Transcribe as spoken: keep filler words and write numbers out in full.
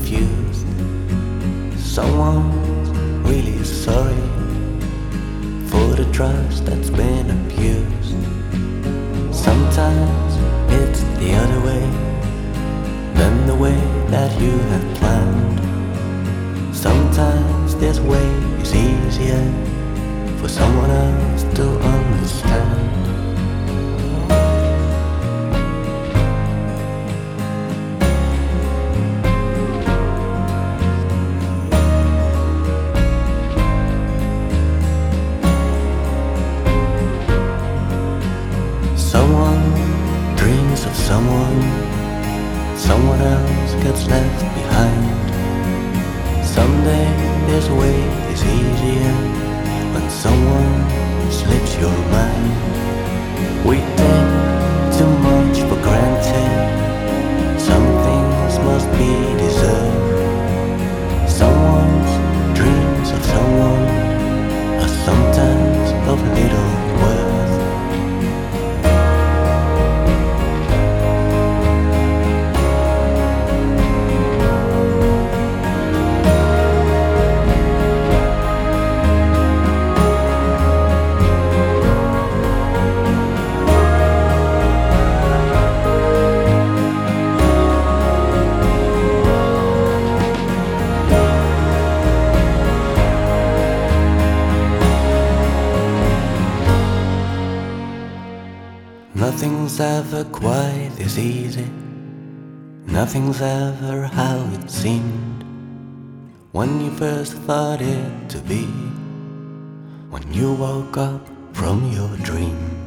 confused. Someone's really sorry for the trust that's been abused. Sometimes it's the other way than the way that you have planned. Sometimes this way is easier for someone else to understand. Someone dreams of someone, someone else gets left behind. Someday this way is easier when someone slips your mind. We take too much for granted, some things must be deserved. Someone's dreams of someone are sometimes of little worth. Nothing's ever quite this easy. Nothing's ever how it seemed when you first thought it to be, when you woke up from your dream.